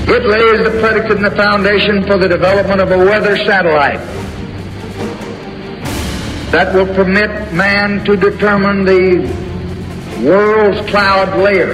It lays the predicate and the foundation for the development of a weather satellite that will permit man to determine the world's cloud layer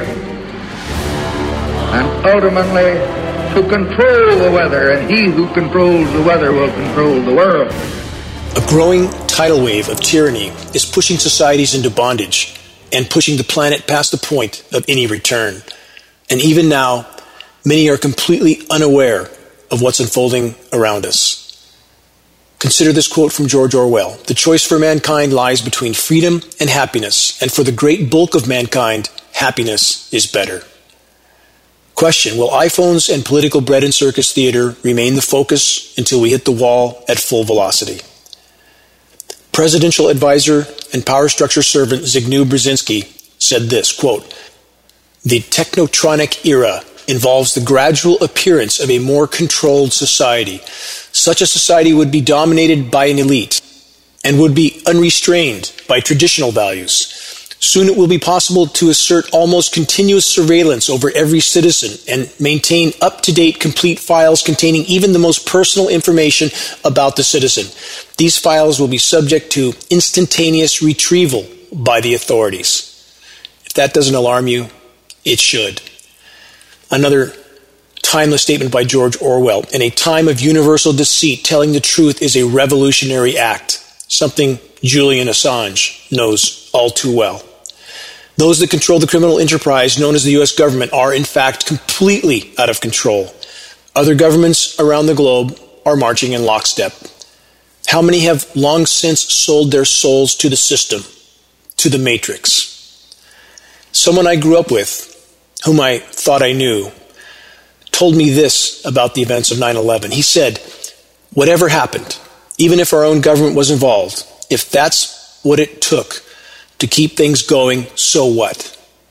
and ultimately to control the weather, and he who controls the weather will control the world. A growing tidal wave of tyranny is pushing societies into bondage and pushing the planet past the point of any return. And even now, many are completely unaware of what's unfolding around us. Consider this quote from George Orwell: "The choice for mankind lies between freedom and happiness, and for the great bulk of mankind, happiness is better." Question: will iPhones and political bread and circus theater remain the focus until we hit the wall at full velocity? Presidential advisor and power structure servant Zbigniew Brzezinski said this, quote, "The technotronic era involves the gradual appearance of a more controlled society. Such a society would be dominated by an elite and would be unrestrained by traditional values. Soon it will be possible to assert almost continuous surveillance over every citizen and maintain up-to-date complete files containing even the most personal information about the citizen. These files will be subject to instantaneous retrieval by the authorities." If that doesn't alarm you, it should. Another timeless statement by George Orwell: "In a time of universal deceit, telling the truth is a revolutionary act," something Julian Assange knows all too well. Those that control the criminal enterprise known as the U.S. government are, in fact, completely out of control. Other governments around the globe are marching in lockstep. How many have long since sold their souls to the system, to the matrix? Someone I grew up with, whom I thought I knew, told me this about the events of 9/11. He said, "Whatever happened, even if our own government was involved, if that's what it took to keep things going, so what?"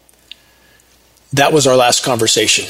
That was our last conversation.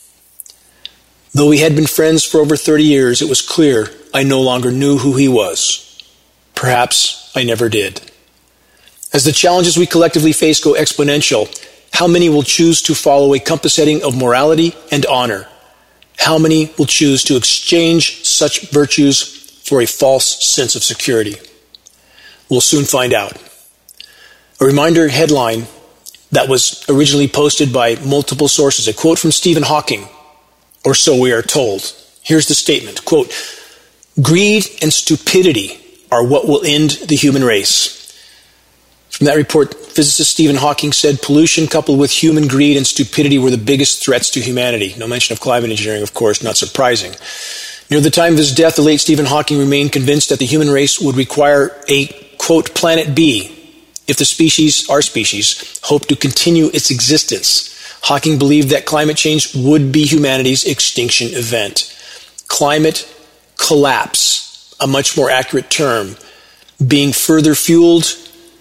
Though we had been friends for over 30 years, it was clear I no longer knew who he was. Perhaps I never did. As the challenges we collectively face go exponential, how many will choose to follow a compass setting of morality and honor? How many will choose to exchange such virtues for a false sense of security? We'll soon find out. A reminder headline that was originally posted by multiple sources, a quote from Stephen Hawking, or so we are told. Here's the statement, quote, "Greed and stupidity are what will end the human race." From that report, physicist Stephen Hawking said pollution coupled with human greed and stupidity were the biggest threats to humanity. No mention of climate engineering, of course, not surprising. Near the time of his death, the late Stephen Hawking remained convinced that the human race would require a, quote, "planet B" if the species, our species, hoped to continue its existence. Hawking believed that climate change would be humanity's extinction event. Climate collapse, a much more accurate term, being further fueled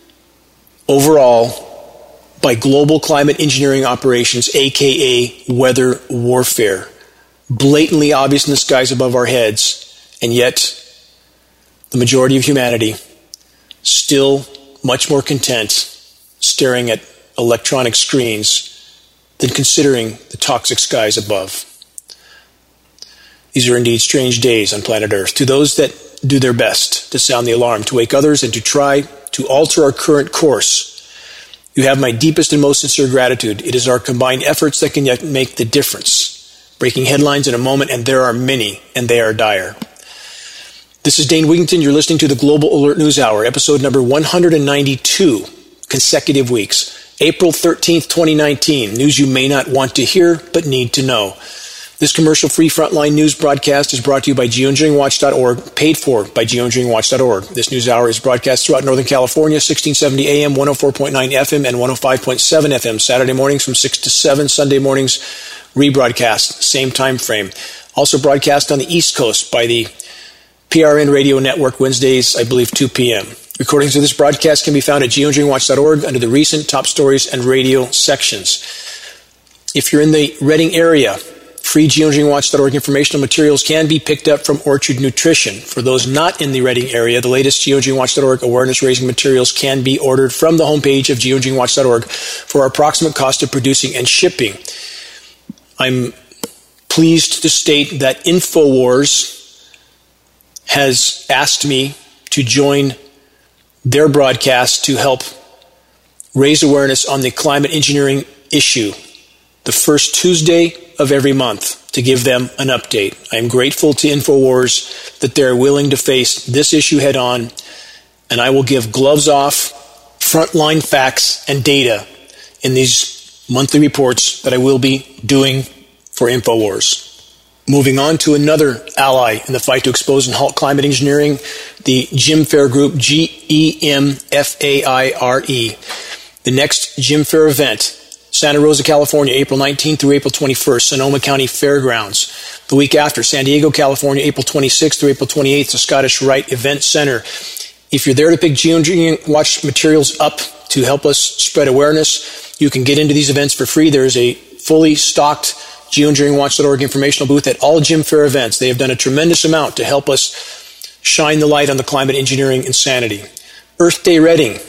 overall by global climate engineering operations, aka weather warfare. Blatantly obvious in the skies above our heads, and yet the majority of humanity still much more content staring at electronic screens than considering the toxic skies above. These are indeed strange days on planet Earth. To those that do their best to sound the alarm, to wake others, and to try to alter our current course, you have my deepest and most sincere gratitude. It is our combined efforts that can yet make the difference. Breaking headlines in a moment, and there are many, and they are dire. This is Dane Wigington. You're listening to the Global Alert News Hour, episode number 192, consecutive weeks. April 13th, 2019. News you may not want to hear, but need to know. This commercial-free frontline news broadcast is brought to you by geoengineeringwatch.org, paid for by geoengineeringwatch.org. This news hour is broadcast throughout Northern California, 1670 AM, 104.9 FM, and 105.7 FM, Saturday mornings from 6 to 7, Sunday mornings rebroadcast, same time frame. Also broadcast on the East Coast by the PRN Radio Network, Wednesdays, I believe, 2 p.m. Recordings of this broadcast can be found at geoengineeringwatch.org under the recent top stories and radio sections. If you're in the Reading area, free geoengineeringwatch.org informational materials can be picked up from Orchard Nutrition. For those not in the Reading area, the latest geoengineeringwatch.org awareness-raising materials can be ordered from the homepage of geoengineeringwatch.org for our approximate cost of producing and shipping. I'm pleased to state that InfoWars has asked me to join their broadcast to help raise awareness on the climate engineering issue the first Tuesday of every month to give them an update. I am grateful to InfoWars that they're willing to face this issue head on, and I will give gloves off, frontline facts and data in these monthly reports that I will be doing for InfoWars. Moving on to another ally in the fight to expose and halt climate engineering, the Jim Fair Group, GEMFAIRE. The next Jim Fair event, Santa Rosa, California, April 19th through April 21st, Sonoma County Fairgrounds. The week after, San Diego, California, April 26th through April 28th, the Scottish Rite Event Center. If you're there to pick Geoengineering Watch materials up to help us spread awareness, you can get into these events for free. There is a fully stocked geoengineeringwatch.org informational booth at all Jim Fair events. They have done a tremendous amount to help us shine the light on the climate engineering insanity. Earth Day Reading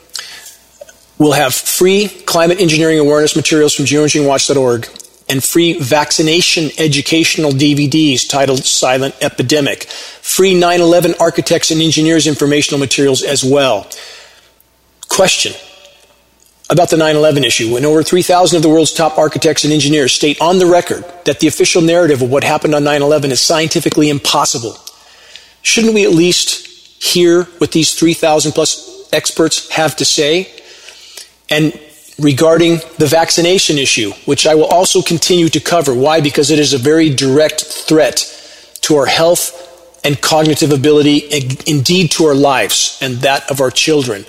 will have free climate engineering awareness materials from geoengineeringwatch.org and free vaccination educational DVDs titled Silent Epidemic. Free 9/11 architects and engineers informational materials as well. Question about the 9/11 issue. When over 3,000 of the world's top architects and engineers state on the record that the official narrative of what happened on 9/11 is scientifically impossible, shouldn't we at least hear what these 3,000 plus experts have to say? And regarding the vaccination issue, which I will also continue to cover. Why? Because it is a very direct threat to our health and cognitive ability, and indeed to our lives and that of our children.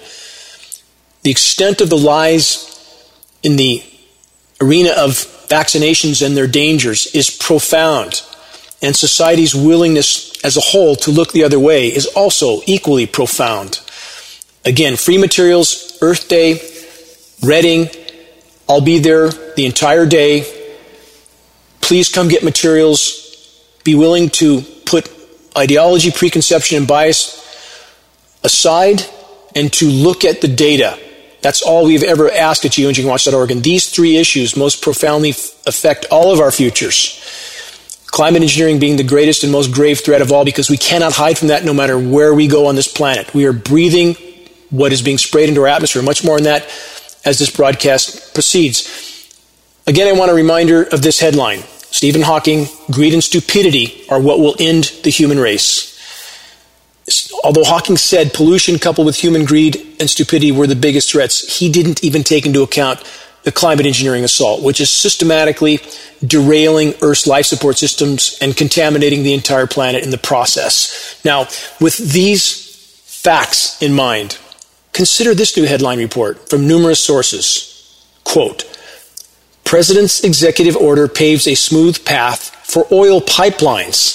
The extent of the lies in the arena of vaccinations and their dangers is profound, and society's willingness as a whole to look the other way is also equally profound. Again, free materials, Earth Day, Reading, I'll be there the entire day. Please come get materials. Be willing to put ideology, preconception, and bias aside and to look at the data. That's all we've ever asked at geoengineeringwatch.org. And these three issues most profoundly affect all of our futures. Climate engineering being the greatest and most grave threat of all, because we cannot hide from that no matter where we go on this planet. We are breathing what is being sprayed into our atmosphere. Much more on that as this broadcast proceeds. Again, I want a reminder of this headline. Stephen Hawking, greed and stupidity are what will end the human race. Although Hawking said pollution coupled with human greed and stupidity were the biggest threats, he didn't even take into account the climate engineering assault, which is systematically derailing Earth's life support systems and contaminating the entire planet in the process. Now, with these facts in mind, consider this new headline report from numerous sources. Quote, President's executive order paves a smooth path for oil pipelines.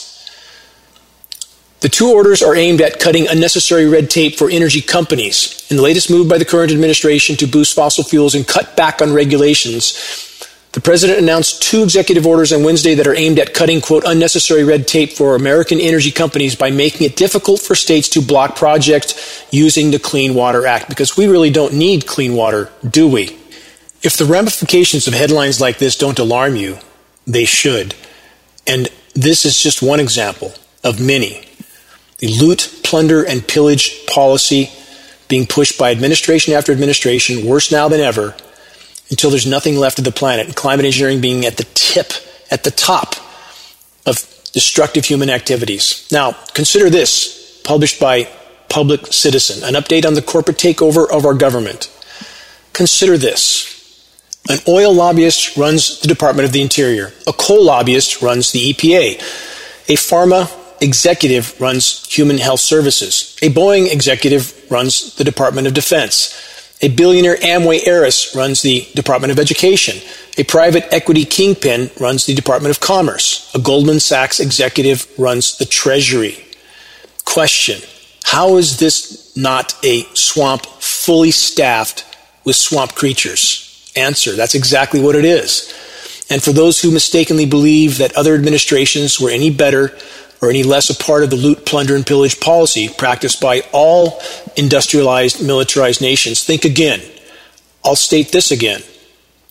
The two orders are aimed at cutting unnecessary red tape for energy companies. In the latest move by the current administration to boost fossil fuels and cut back on regulations, the president announced two executive orders on Wednesday that are aimed at cutting, quote, unnecessary red tape for American energy companies by making it difficult for states to block projects using the Clean Water Act, because we really don't need clean water, do we? If the ramifications of headlines like this don't alarm you, they should. And this is just one example of many. The loot, plunder, and pillage policy being pushed by administration after administration, worse now than ever, until there's nothing left of the planet, and climate engineering being at the top of destructive human activities. Now, consider this, published by Public Citizen, an update on the corporate takeover of our government. Consider this. An oil lobbyist runs the Department of the Interior. A coal lobbyist runs the EPA. A pharma executive runs Human Health Services. A Boeing executive runs the Department of Defense. A billionaire Amway heiress runs the Department of Education. A private equity kingpin runs the Department of Commerce. A Goldman Sachs executive runs the Treasury. Question: how is this not a swamp fully staffed with swamp creatures? Answer: that's exactly what it is. And for those who mistakenly believe that other administrations were any better or any less a part of the loot, plunder, and pillage policy practiced by all industrialized, militarized nations, think again. I'll state this again.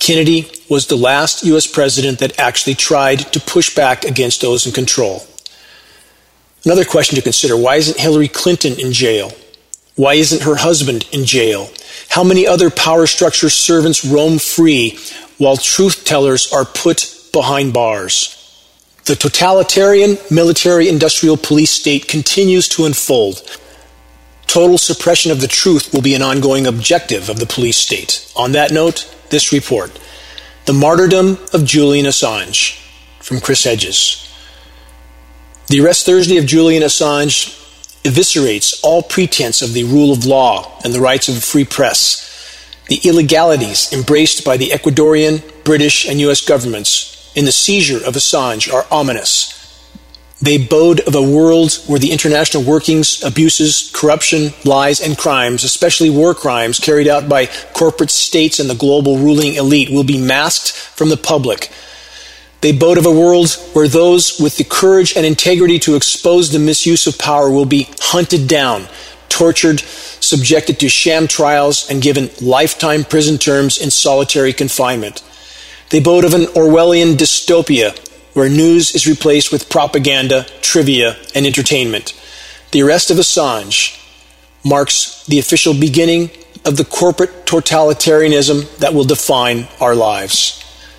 Kennedy was the last U.S. president that actually tried to push back against those in control. Another question to consider, why isn't Hillary Clinton in jail? Why isn't her husband in jail? How many other power structure servants roam free while truth tellers are put behind bars? The totalitarian military-industrial police state continues to unfold. Total suppression of the truth will be an ongoing objective of the police state. On that note, this report, The Martyrdom of Julian Assange, from Chris Hedges. The arrest Thursday of Julian Assange eviscerates all pretense of the rule of law and the rights of a free press. The illegalities embraced by the Ecuadorian, British, and U.S. governments in the seizure of Assange are ominous. They bode of a world where the international workings, abuses, corruption, lies, and crimes, especially war crimes carried out by corporate states and the global ruling elite, will be masked from the public. They bode of a world where those with the courage and integrity to expose the misuse of power will be hunted down, tortured, subjected to sham trials, and given lifetime prison terms in solitary confinement. They bode of an Orwellian dystopia where news is replaced with propaganda, trivia, and entertainment. The arrest of Assange marks the official beginning of the corporate totalitarianism that will define our lives.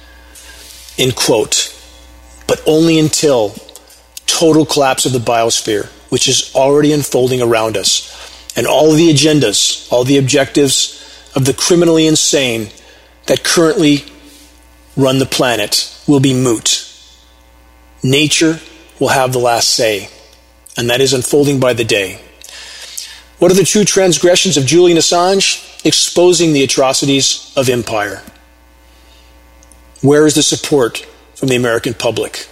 End quote. But only until total collapse of the biosphere, which is already unfolding around us, and all of the agendas, all the objectives of the criminally insane that currently run the planet will be moot. Nature will have the last say, and that is unfolding by the day. What are the true transgressions of Julian Assange? Exposing the atrocities of empire. Where is the support from the American public?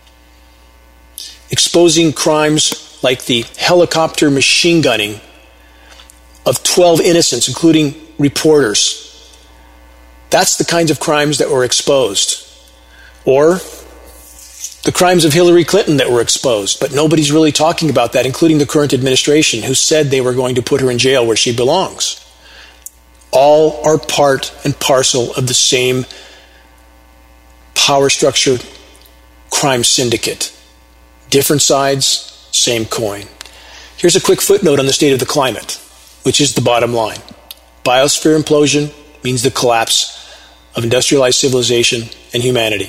Exposing crimes like the helicopter machine gunning of 12 innocents, including reporters. That's the kinds of crimes that were exposed. Or the crimes of Hillary Clinton that were exposed, but nobody's really talking about that, including the current administration, who said they were going to put her in jail where she belongs. All are part and parcel of the same power structure crime syndicate. Different sides, same coin. Here's a quick footnote on the state of the climate, which is the bottom line. Biosphere implosion means the collapse of industrialized civilization and humanity.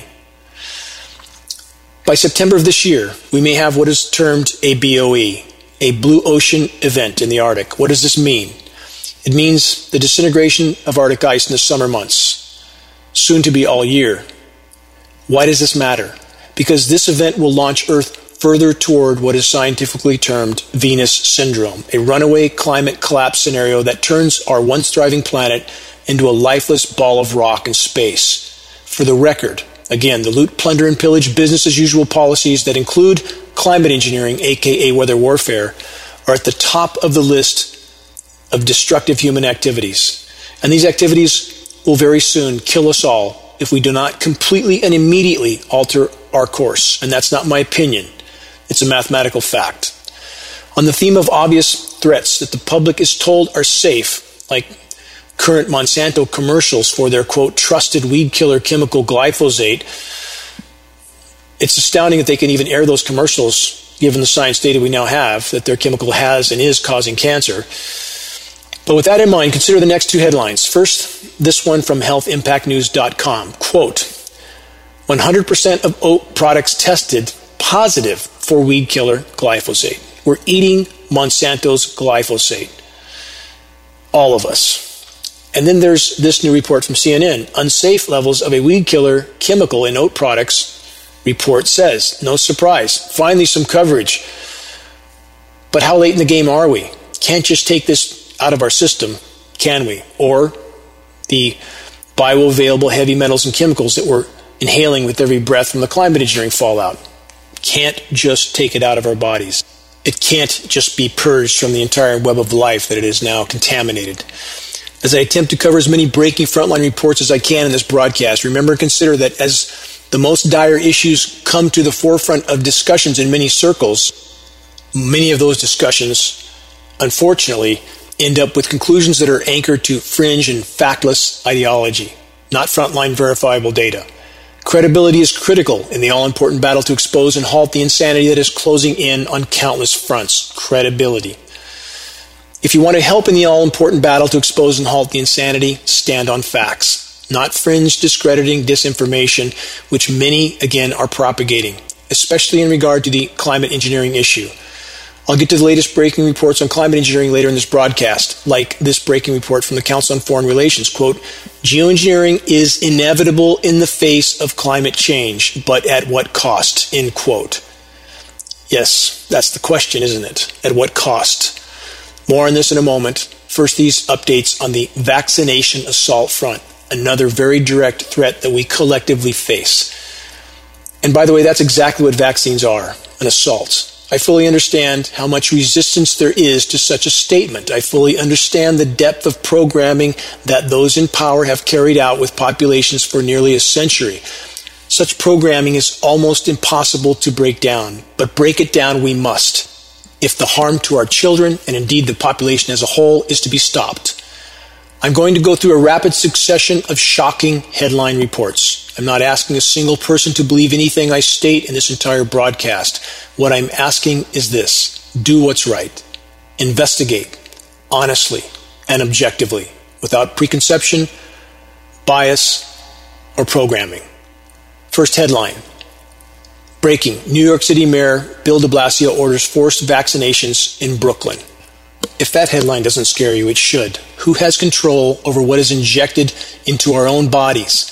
By September of this year, we may have what is termed a BOE, a blue ocean event in the Arctic. What does this mean? It means the disintegration of Arctic ice in the summer months, soon to be all year. Why does this matter? Because this event will launch Earth further toward what is scientifically termed Venus syndrome, a runaway climate collapse scenario that turns our once thriving planet into a lifeless ball of rock in space. For the record, again, the loot, plunder, and pillage business as usual policies that include climate engineering, aka weather warfare, are at the top of the list of destructive human activities. And these activities will very soon kill us all if we do not completely and immediately alter our course. And that's not my opinion. It's a mathematical fact. On the theme of obvious threats that the public is told are safe, like current Monsanto commercials for their, quote, trusted weed killer chemical glyphosate, it's astounding that they can even air those commercials, given the science data we now have that their chemical has and is causing cancer. But with that in mind, consider the next two headlines. First, this one from healthimpactnews.com. Quote, 100% of oat products tested positive for weed killer glyphosate. We're eating Monsanto's glyphosate. All of us. And then there's this new report from CNN. Unsafe levels of a weed killer chemical in oat products, report says. No surprise. Finally some coverage. But how late in the game are we? Can't just take this out of our system, can we? Or the bioavailable heavy metals and chemicals that we're inhaling with every breath from the climate engineering fallout. Can't just take it out of our bodies. It can't just be purged from the entire web of life that it is now contaminated. As I attempt to cover as many breaking frontline reports as I can in this broadcast, remember and consider that as the most dire issues come to the forefront of discussions in many circles, many of those discussions, unfortunately, end up with conclusions that are anchored to fringe and factless ideology. not frontline verifiable data. Credibility is critical in the all-important battle to expose and halt the insanity that is closing in on countless fronts. Credibility. If you want to help in the all-important battle to expose and halt the insanity, stand on facts, not fringe, discrediting disinformation, which many, again, are propagating, especially in regard to the climate engineering issue. I'll get to the latest breaking reports on climate engineering later in this broadcast, like this breaking report from the Council on Foreign Relations. Quote, geoengineering is inevitable in the face of climate change, but at what cost? End quote. Yes, that's the question, isn't it? At what cost? More on this in a moment. First, these updates on the vaccination assault front, another very direct threat that we collectively face. And by the way, that's exactly what vaccines are, an assault. I fully understand how much resistance there is to such a statement. I fully understand the depth of programming that those in power have carried out with populations for nearly a century. Such programming is almost impossible to break down, but break it down we must, if the harm to our children, and indeed the population as a whole, is to be stopped. I'm going to go through a rapid succession of shocking headline reports. I'm not asking a single person to believe anything I state in this entire broadcast. What I'm asking is this: do what's right. Investigate honestly and objectively, without preconception, bias, or programming. First headline. Breaking. New York City Mayor Bill de Blasio orders forced vaccinations in Brooklyn. If that headline doesn't scare you, it should. Who has control over what is injected into our own bodies?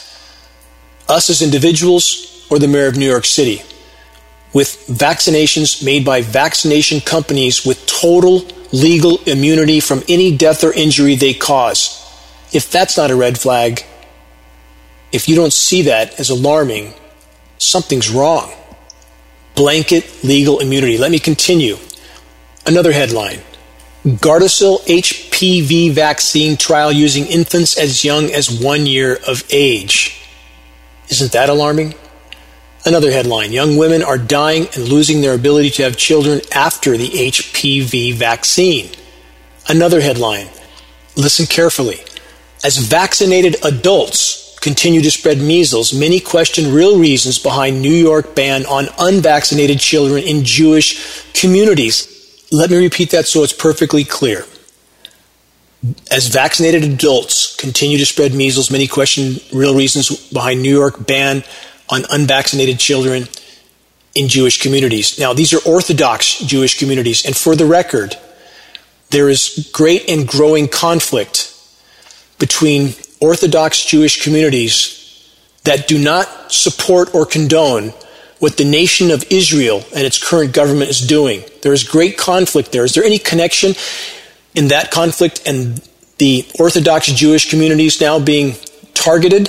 Us as individuals or the mayor of New York City? With vaccinations made by vaccination companies with total legal immunity from any death or injury they cause. If that's not a red flag, if you don't see that as alarming, something's wrong. Blanket legal immunity. Let me continue. Another headline. Gardasil HPV vaccine trial using infants as young as 1 year of age. Isn't that alarming? Another headline. Young women are dying and losing their ability to have children after the HPV vaccine. Another headline. Listen carefully. As vaccinated adults continue to spread measles, many question real reasons behind New York ban on unvaccinated children in Jewish communities. Let me repeat that so it's perfectly clear. As vaccinated adults continue to spread measles, many question real reasons behind New York ban on unvaccinated children in Jewish communities. Now, these are Orthodox Jewish communities, and for the record, there is great and growing conflict between Orthodox Jewish communities that do not support or condone what the nation of Israel and its current government is doing. There is great conflict there. Is there any connection in that conflict and the Orthodox Jewish communities now being targeted?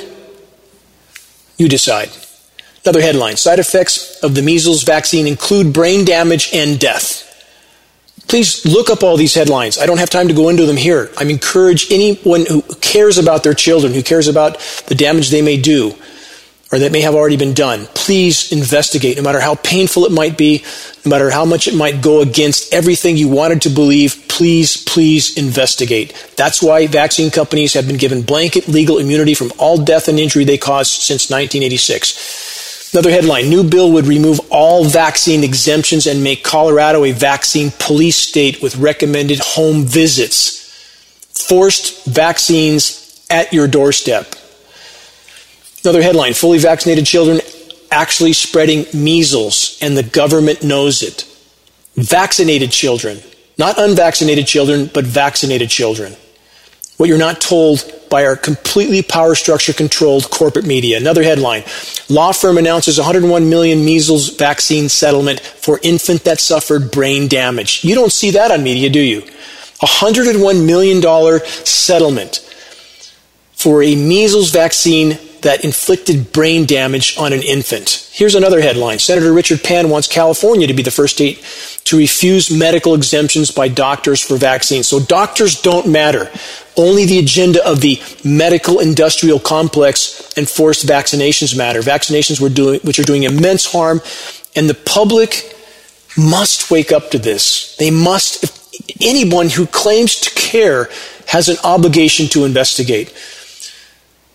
You decide. Another headline. Side effects of the measles vaccine include brain damage and death. Please look up all these headlines. I don't have time to go into them here. I encourage anyone who cares about their children, who cares about the damage they may do, or that may have already been done, please investigate, no matter how painful it might be, no matter how much it might go against everything you wanted to believe, please investigate. That's why vaccine companies have been given blanket legal immunity from all death and injury they caused since 1986. Another headline, new bill would remove all vaccine exemptions and make Colorado a vaccine police state with recommended home visits. Forced vaccines at your doorstep. Another headline, fully vaccinated children actually spreading measles, and the government knows it. Vaccinated children, not unvaccinated children, but vaccinated children. What you're not told by our completely power structure controlled corporate media. Another headline, law firm announces $101 million measles vaccine settlement for infant that suffered brain damage. You don't see that on media, do you? $101 million settlement for a measles vaccine that inflicted brain damage on an infant. Here's another headline. Senator Richard Pan wants California to be the first state to refuse medical exemptions by doctors for vaccines. So doctors don't matter. Only the agenda of the medical industrial complex and forced vaccinations matter. Vaccinations which are doing immense harm, and the public must wake up to this. They must. Anyone who claims to care has an obligation to investigate.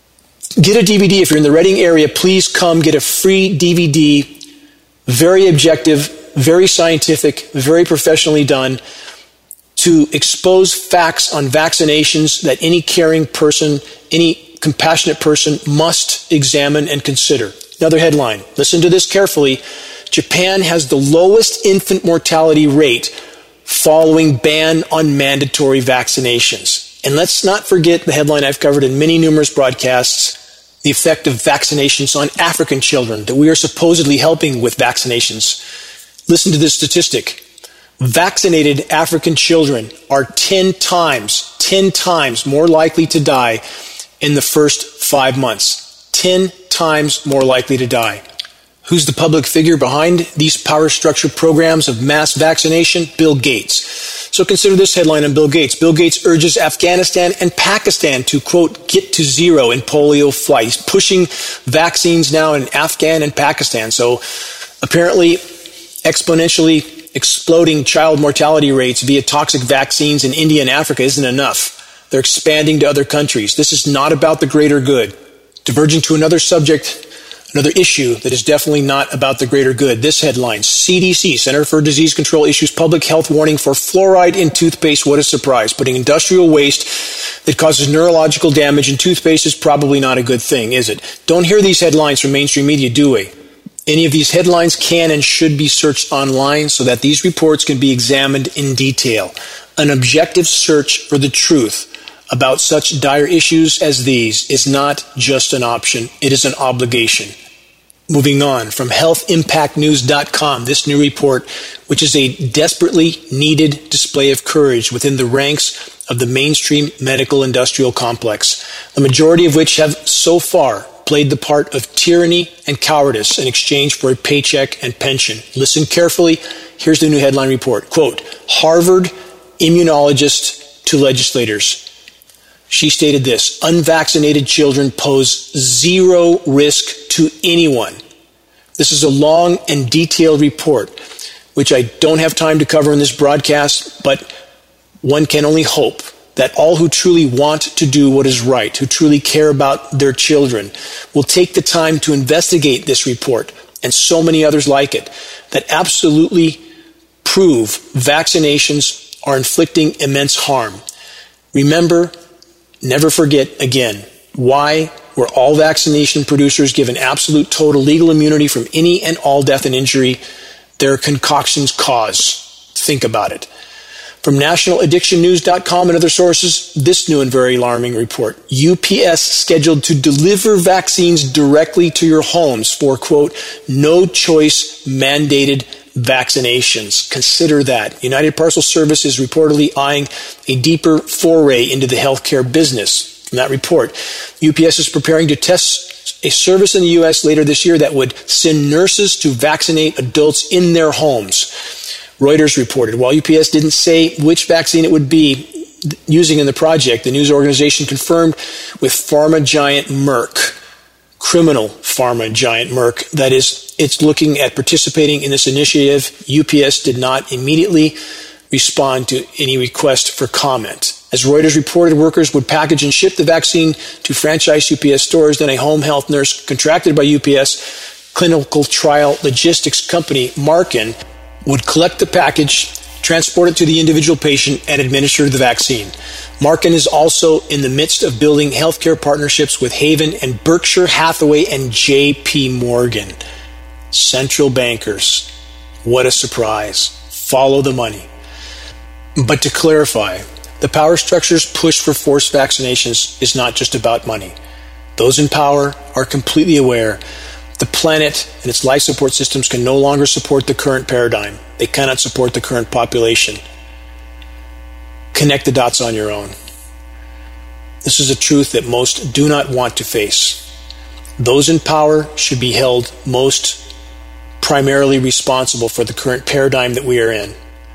Get a DVD. If you're in the Reading area, please come get a free DVD. Very objective, very scientific, very professionally done, to expose facts on vaccinations that any caring person, any compassionate person must examine and consider. Another headline. Listen to this carefully. Japan has the lowest infant mortality rate following ban on mandatory vaccinations. And let's not forget the headline I've covered in many numerous broadcasts, the effect of vaccinations on African children that we are supposedly helping with vaccinations. Listen to this statistic. Vaccinated African children are 10 times more likely to die in the first 5 months. 10 times more likely to die. Who's the public figure behind these power structure programs of mass vaccination? Bill Gates. So consider this headline on Bill Gates. Bill Gates urges Afghanistan and Pakistan to, quote, get to zero in polio flight. He's pushing vaccines now in Afghan and Pakistan. So apparently exponentially exploding child mortality rates via toxic vaccines in India and Africa isn't enough. They're expanding to other countries. This is not about the greater good. Diverging to another subject, another issue that is definitely not about the greater good. This headline, CDC, Center for Disease Control, issues public health warning for fluoride in toothpaste. What a surprise. Putting industrial waste that causes neurological damage in toothpaste is probably not a good thing, is it? Don't hear these headlines from mainstream media, do we? Any of these headlines can and should be searched online so that these reports can be examined in detail. An objective search for the truth about such dire issues as these is not just an option, it is an obligation. Moving on, from healthimpactnews.com, this new report, which is a desperately needed display of courage within the ranks of the mainstream medical industrial complex, the majority of which have so far played the part of tyranny and cowardice in exchange for a paycheck and pension. Listen carefully. Here's the new headline report. Quote, Harvard immunologist to legislators. She stated this, unvaccinated children pose zero risk to anyone. This is a long and detailed report, which I don't have time to cover in this broadcast, but one can only hope that all who truly want to do what is right, who truly care about their children, will take the time to investigate this report and so many others like it that absolutely prove vaccinations are inflicting immense harm. Remember, never forget again, why were all vaccination producers given absolute total legal immunity from any and all death and injury their concoctions cause? Think about it. From nationaladdictionnews.com and other sources, this new and very alarming report. UPS scheduled to deliver vaccines directly to your homes for, quote, no choice mandated vaccinations. Consider that. United Parcel Service is reportedly eyeing a deeper foray into the healthcare business. From that report, UPS is preparing to test a service in the U.S. later this year that would send nurses to vaccinate adults in their homes. Reuters reported, while UPS didn't say which vaccine it would be using in the project, the news organization confirmed with pharma giant Merck, criminal pharma giant Merck, that is, it's looking at participating in this initiative. UPS did not immediately respond to any request for comment. As Reuters reported, workers would package and ship the vaccine to franchise UPS stores. Then a home health nurse contracted by UPS clinical trial logistics company Marken would collect the package, transport it to the individual patient, and administer the vaccine. Marken is also in the midst of building healthcare partnerships with Haven and Berkshire Hathaway and J.P. Morgan. Central bankers. What a surprise. Follow the money. But to clarify, the power structure's push for forced vaccinations is not just about money. Those in power are completely aware the planet and its life support systems can no longer support the current paradigm. They cannot support the current population. Connect the dots on your own. This is a truth that most do not want to face. Those in power should be held most primarily responsible for the current paradigm that we are in.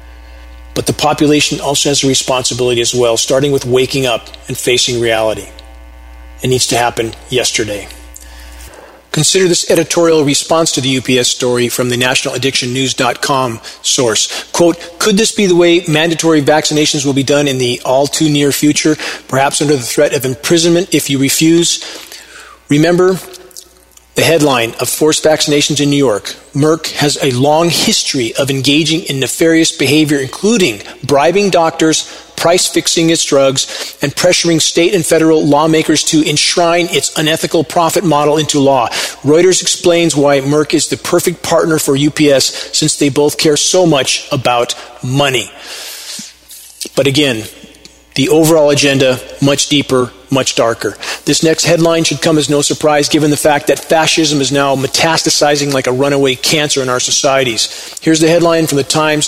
But the population also has a responsibility as well, starting with waking up and facing reality. It needs to happen yesterday. Consider this editorial response to the UPS story from the nationaladdictionnews.com source. Quote, could this be the way mandatory vaccinations will be done in the all too near future, perhaps under the threat of imprisonment if you refuse? Remember the headline of forced vaccinations in New York. Merck has a long history of engaging in nefarious behavior, including bribing doctors, price-fixing its drugs, and pressuring state and federal lawmakers to enshrine its unethical profit model into law. Reuters explains why Merck is the perfect partner for UPS, since they both care so much about money. But again, the overall agenda, much deeper, much darker. This next headline should come as no surprise, given the fact that fascism is now metastasizing like a runaway cancer in our societies. Here's the headline from the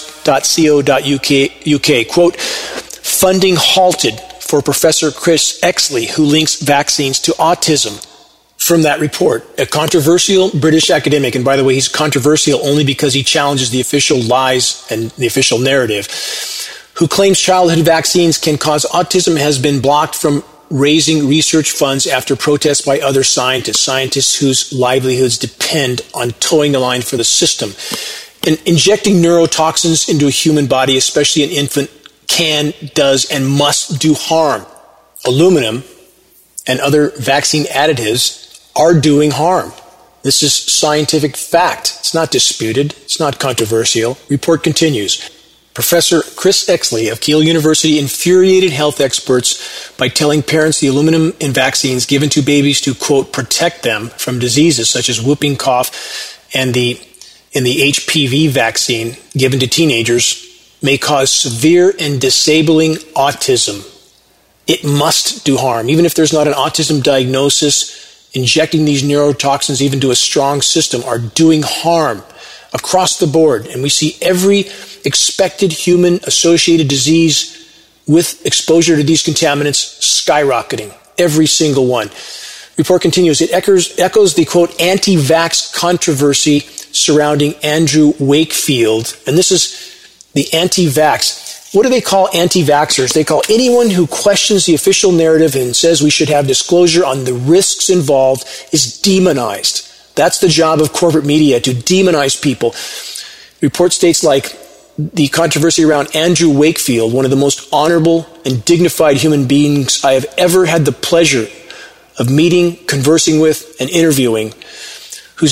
times.co.uk. Quote, funding halted for Professor Chris Exley, who links vaccines to autism. From that report, a controversial British academic, and by the way, he's controversial only because he challenges the official lies and the official narrative, who claims childhood vaccines can cause autism, has been blocked from raising research funds after protests by other scientists whose livelihoods depend on towing the line for the system. And injecting neurotoxins into a human body, especially an infant, can, does, and must do harm. Aluminum and other vaccine additives are doing harm. This is scientific fact. It's not disputed. It's not controversial. Report continues. Professor Chris Exley of Keele University infuriated health experts by telling parents the aluminum in vaccines given to babies to, quote, protect them from diseases such as whooping cough and in the HPV vaccine given to teenagers may cause severe and disabling autism. It must do harm. Even if there's not an autism diagnosis, injecting these neurotoxins even to a strong system are doing harm across the board. And we see every expected human-associated disease with exposure to these contaminants skyrocketing. Every single one. Report continues. It echoes the, quote, anti-vax controversy surrounding Andrew Wakefield. And this is the anti-vax. What do they call anti-vaxxers? They call anyone who questions the official narrative and says we should have disclosure on the risks involved is demonized. That's the job of corporate media, to demonize people. Report states like the controversy around Andrew Wakefield, one of the most honorable and dignified human beings I have ever had the pleasure of meeting, conversing with, and interviewing, whose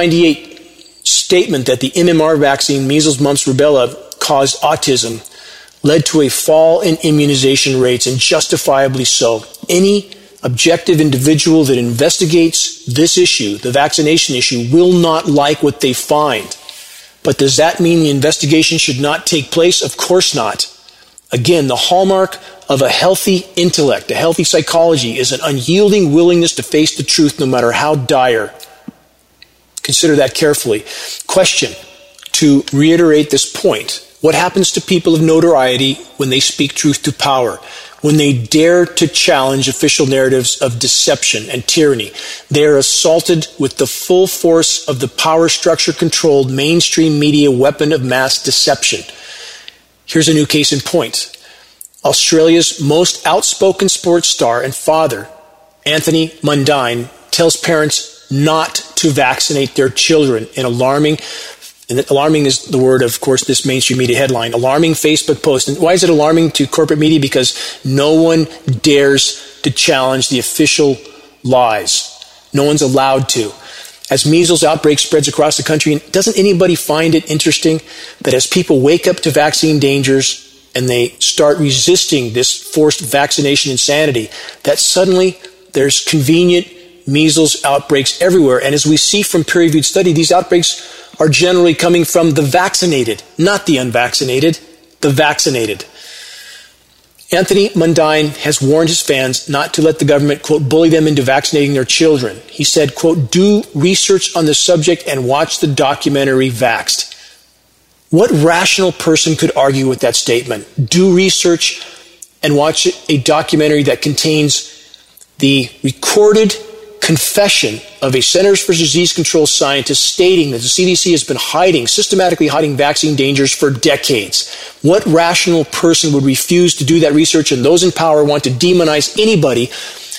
1998 statement that the MMR vaccine, measles, mumps, rubella, caused autism, led to a fall in immunization rates, and justifiably so. Any objective individual that investigates this issue, the vaccination issue, will not like what they find. But does that mean the investigation should not take place? Of course not. Again, the hallmark of a healthy intellect, a healthy psychology, is an unyielding willingness to face the truth no matter how dire. Consider that carefully. Question, to reiterate this point, what happens to people of notoriety when they speak truth to power? When they dare to challenge official narratives of deception and tyranny, they are assaulted with the full force of the power structure-controlled mainstream media weapon of mass deception. Here's a new case in point. Australia's most outspoken sports star and father, Anthony Mundine, tells parents not to vaccinate their children in alarming is the word, of course, this mainstream media headline, alarming Facebook post. And why is it alarming to corporate media? Because no one dares to challenge the official lies. No one's allowed to. As measles outbreak spreads across the country, doesn't anybody find it interesting that as people wake up to vaccine dangers and they start resisting this forced vaccination insanity, that suddenly there's convenient measles outbreaks everywhere? And as we see from peer-reviewed study, these outbreaks are generally coming from the vaccinated, not the unvaccinated, the vaccinated. Anthony Mundine has warned his fans not to let the government, quote, bully them into vaccinating their children. He said, quote, do research on the subject and watch the documentary Vaxxed. What rational person could argue with that statement? Do research and watch a documentary that contains the recorded confession of a Centers for Disease Control scientist stating that the CDC has been systematically hiding vaccine dangers for decades. What rational person would refuse to do that research, and those in power want to demonize anybody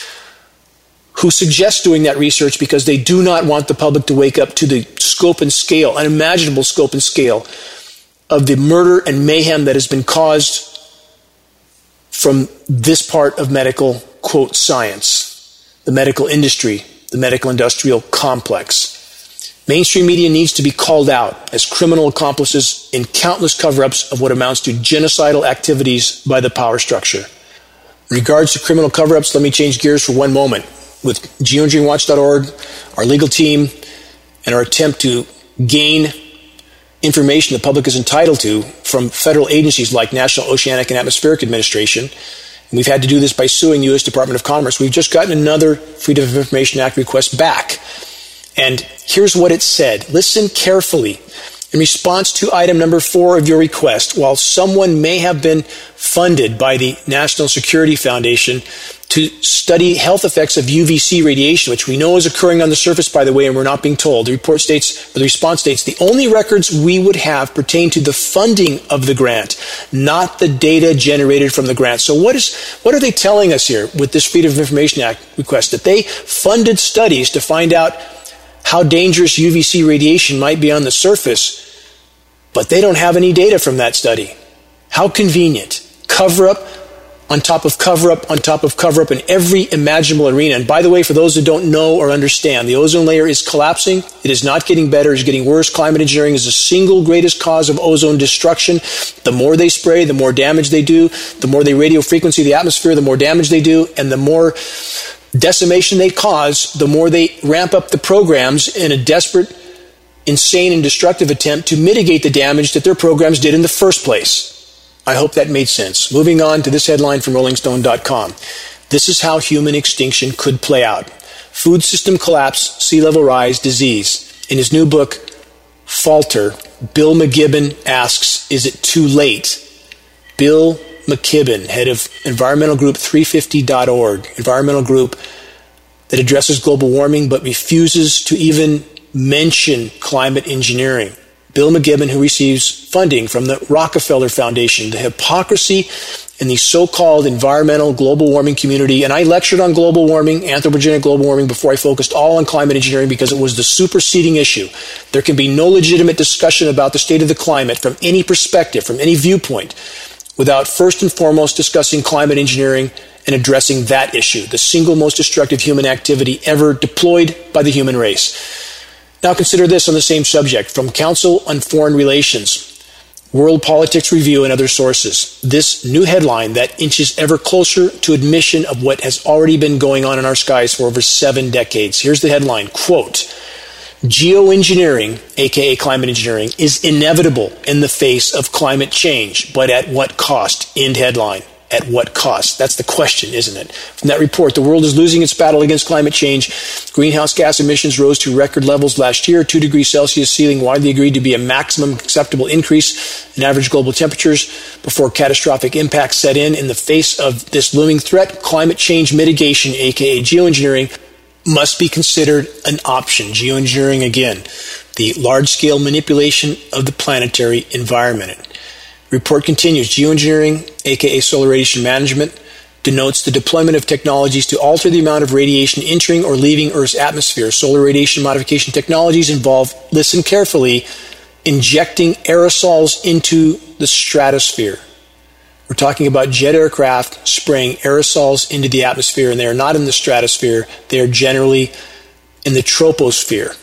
who suggests doing that research because they do not want the public to wake up to the scope and scale, unimaginable scope and scale of the murder and mayhem that has been caused from this part of medical, quote, science. The medical industry, the medical-industrial complex. Mainstream media needs to be called out as criminal accomplices in countless cover-ups of what amounts to genocidal activities by the power structure. In regards to criminal cover-ups, let me change gears for one moment. With geoengineeringwatch.org, our legal team, and our attempt to gain information the public is entitled to from federal agencies like National Oceanic and Atmospheric Administration, and we've had to do this by suing the U.S. Department of Commerce, we've just gotten another Freedom of Information Act request back. And here's what it said. Listen carefully. In response to item number 4 of your request, while someone may have been funded by the National Security Foundation to study health effects of UVC radiation, which we know is occurring on the surface, by the way, and we're not being told, the response states, the only records we would have pertain to the funding of the grant, not the data generated from the grant. So what are they telling us here with this Freedom of Information Act request? That they funded studies to find out how dangerous UVC radiation might be on the surface, but they don't have any data from that study. How convenient. Cover-up on top of cover-up on top of cover-up in every imaginable arena. And by the way, for those who don't know or understand, the ozone layer is collapsing. It is not getting better. It's getting worse. Climate engineering is the single greatest cause of ozone destruction. The more they spray, the more damage they do. The more they radio frequency the atmosphere, the more damage they do. And the more decimation they cause, the more they ramp up the programs in a desperate, insane, and destructive attempt to mitigate the damage that their programs did in the first place. I hope that made sense. Moving on to this headline from RollingStone.com. This is how human extinction could play out. Food system collapse, sea level rise, disease. In his new book, Falter, Bill McKibben asks, is it too late? Bill McKibben, head of environmental group 350.org, environmental group that addresses global warming but refuses to even mention climate engineering. Bill McKibben, who receives funding from the Rockefeller Foundation, the hypocrisy in the so-called environmental global warming community. And I lectured on global warming, anthropogenic global warming, before I focused all on climate engineering because it was the superseding issue. There can be no legitimate discussion about the state of the climate from any perspective, from any viewpoint, without first and foremost discussing climate engineering and addressing that issue, the single most destructive human activity ever deployed by the human race. Now consider this on the same subject, from Council on Foreign Relations, World Politics Review, and other sources. This new headline that inches ever closer to admission of what has already been going on in our skies for over 7 decades. Here's the headline, quote, geoengineering, aka climate engineering, is inevitable in the face of climate change, but at what cost? End headline. At what cost? That's the question, isn't it? From that report, the world is losing its battle against climate change. Greenhouse gas emissions rose to record levels last year, 2 degrees Celsius ceiling widely agreed to be a maximum acceptable increase in average global temperatures before catastrophic impacts set in the face of this looming threat. Climate change mitigation, aka geoengineering, must be considered an option. Geoengineering, again, the large-scale manipulation of the planetary environment. Report continues, geoengineering, aka solar radiation management, denotes the deployment of technologies to alter the amount of radiation entering or leaving Earth's atmosphere. Solar radiation modification technologies involve, listen carefully, injecting aerosols into the stratosphere. We're talking about jet aircraft spraying aerosols into the atmosphere, and they are not in the stratosphere. They are generally in the troposphere,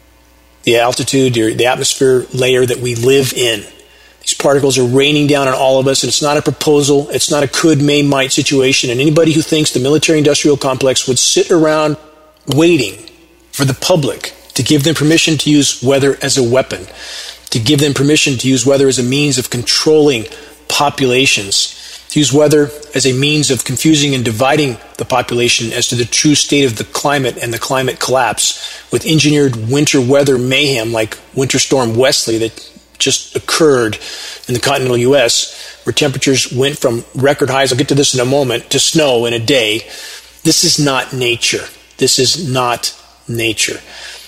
the altitude, the atmosphere layer that we live in. These particles are raining down on all of us, and it's not a proposal. It's not a could, may, might situation. And anybody who thinks the military-industrial complex would sit around waiting for the public to give them permission to use weather as a weapon, to give them permission to use weather as a means of controlling populations, to use weather as a means of confusing and dividing the population as to the true state of the climate and the climate collapse, with engineered winter weather mayhem like Winter Storm Wesley that just occurred in the continental U.S., where temperatures went from record highs, I'll get to this in a moment, to snow in a day. This is not nature. This is not nature.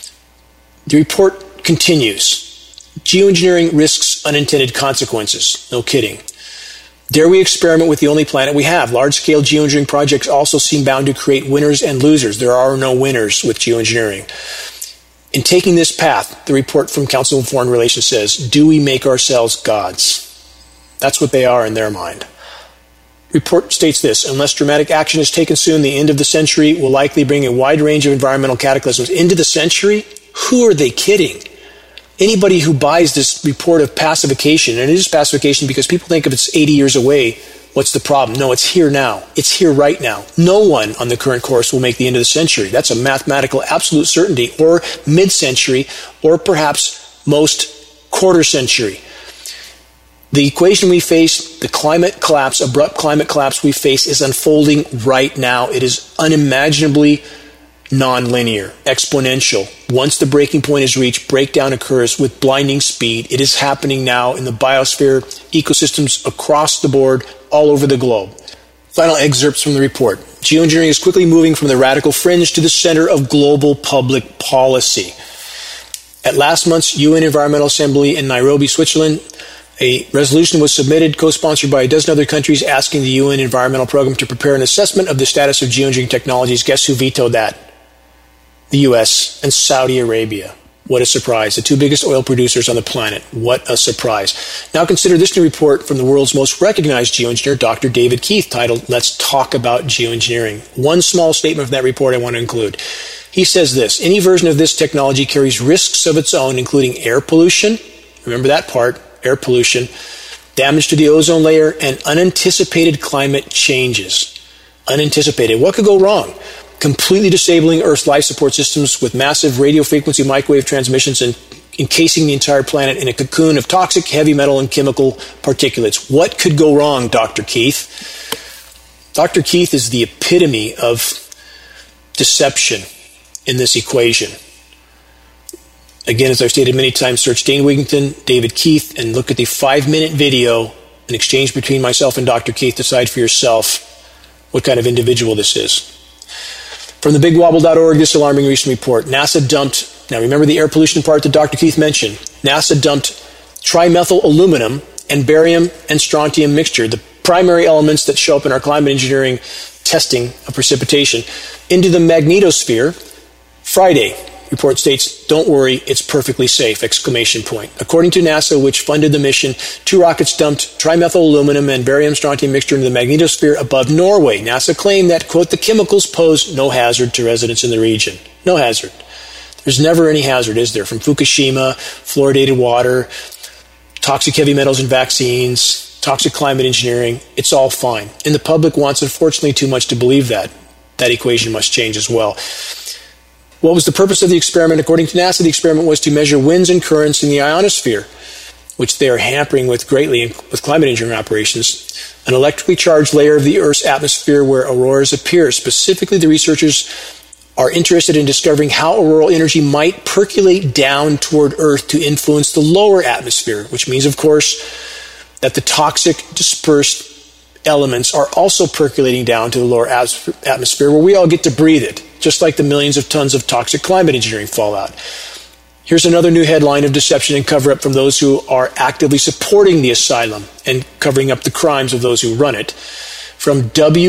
The report continues. Geoengineering risks unintended consequences. No kidding. Dare we experiment with the only planet we have? Large-scale geoengineering projects also seem bound to create winners and losers. There are no winners with geoengineering. In taking this path, the report from Council on Foreign Relations says, do we make ourselves gods? That's what they are in their mind. Report states this: unless dramatic action is taken soon, the end of the century will likely bring a wide range of environmental cataclysms. End of the century? Who are they kidding? Anybody who buys this report of pacification, and it is pacification because people think if it's 80 years away, what's the problem? No, it's here now. It's here right now. No one on the current course will make the end of the century. That's a mathematical absolute certainty, or mid-century, or perhaps most quarter century. The equation we face, the climate collapse, abrupt climate collapse we face, is unfolding right now. It is unimaginably nonlinear, exponential. Once the breaking point is reached, breakdown occurs with blinding speed. It is happening now in the biosphere, ecosystems across the board, all over the globe. Final excerpts from the report. Geoengineering is quickly moving from the radical fringe to the center of global public policy. At last month's UN Environmental Assembly in Nairobi, Switzerland, a resolution was submitted, co-sponsored by a dozen other countries, asking the UN Environmental Program to prepare an assessment of the status of geoengineering technologies. Guess who vetoed that? The U.S. and Saudi Arabia. What a surprise. The two biggest oil producers on the planet. What a surprise. Now consider this new report from the world's most recognized geoengineer, Dr. David Keith, titled, Let's Talk About Geoengineering. One small statement from that report I want to include. He says this: any version of this technology carries risks of its own, including air pollution. Remember that part. Air pollution, damage to the ozone layer, and unanticipated climate changes. Unanticipated. What could go wrong? Completely disabling Earth's life support systems with massive radio frequency microwave transmissions and encasing the entire planet in a cocoon of toxic heavy metal and chemical particulates. What could go wrong, Dr. Keith? Dr. Keith is the epitome of deception in this equation. Again, as I've stated many times, search Dane Wigington, David Keith, and look at the 5-minute video, an exchange between myself and Dr. Keith. Decide for yourself what kind of individual this is. From thebigwobble.org, this alarming recent report. NASA dumped, now remember the air pollution part that Dr. Keith mentioned. NASA dumped trimethyl aluminum and barium and strontium mixture, the primary elements that show up in our climate engineering testing of precipitation, into the magnetosphere Friday. Report states, don't worry, it's perfectly safe, exclamation point. According to NASA, which funded the mission, 2 rockets dumped trimethyl aluminum and barium strontium mixture into the magnetosphere above Norway. NASA claimed that, quote, the chemicals pose no hazard to residents in the region. No hazard. There's never any hazard, is there? From Fukushima, fluoridated water, toxic heavy metals in vaccines, toxic climate engineering, it's all fine. And the public wants, unfortunately, too much to believe that. That equation must change as well. What was the purpose of the experiment? According to NASA, the experiment was to measure winds and currents in the ionosphere, which they are hampering with greatly with climate engineering operations, an electrically charged layer of the Earth's atmosphere where auroras appear. Specifically, the researchers are interested in discovering how auroral energy might percolate down toward Earth to influence the lower atmosphere, which means, of course, that the toxic dispersed elements are also percolating down to the lower atmosphere where we all get to breathe it, just like the millions of tons of toxic climate engineering fallout. Here's another new headline of deception and cover-up from those who are actively supporting the asylum and covering up the crimes of those who run it. From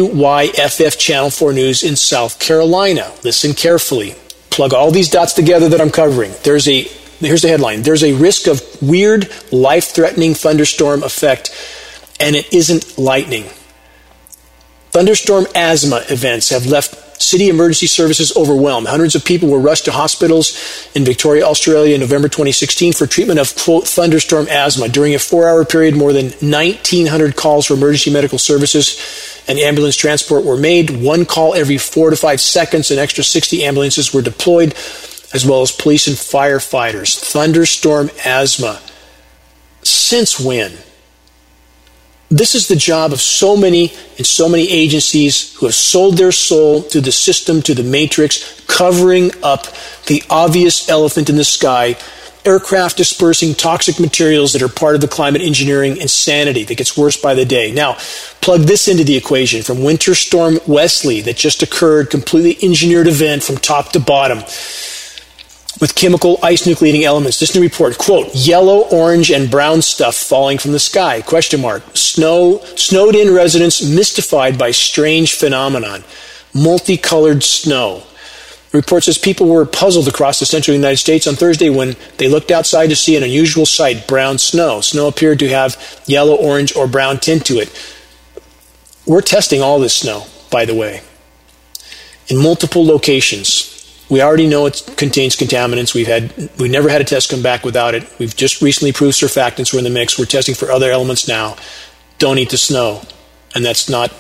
WYFF Channel 4 News in South Carolina. Listen carefully. Plug all these dots together that I'm covering. Here's the headline. There's a risk of weird, life-threatening thunderstorm effect, and it isn't lightning. Thunderstorm asthma events have left city emergency services overwhelmed. Hundreds of people were rushed to hospitals in Victoria, Australia in November 2016 for treatment of, quote, thunderstorm asthma. During a 4-hour period, more than 1,900 calls for emergency medical services and ambulance transport were made. 1 call every 4 to 5 seconds. An extra 60 ambulances were deployed, as well as police and firefighters. Thunderstorm asthma. Since when? This is the job of so many agencies who have sold their soul to the system, to the matrix, covering up the obvious elephant in the sky, aircraft dispersing toxic materials that are part of the climate engineering insanity that gets worse by the day. Now, plug this into the equation from Winter Storm Wesley that just occurred, completely engineered event from top to bottom, with chemical ice nucleating elements. This new report, quote, yellow, orange, and brown stuff falling from the sky, question mark. Snowed in residents mystified by strange phenomenon. Multicolored snow. The report says people were puzzled across the central United States on Thursday when they looked outside to see an unusual sight, brown snow. Snow appeared to have yellow, orange, or brown tint to it. We're testing all this snow, by the way, in multiple locations. We already know it contains contaminants. We've never had a test come back without it. We've just recently proved surfactants were in the mix. We're testing for other elements now. Don't eat the snow. And that's not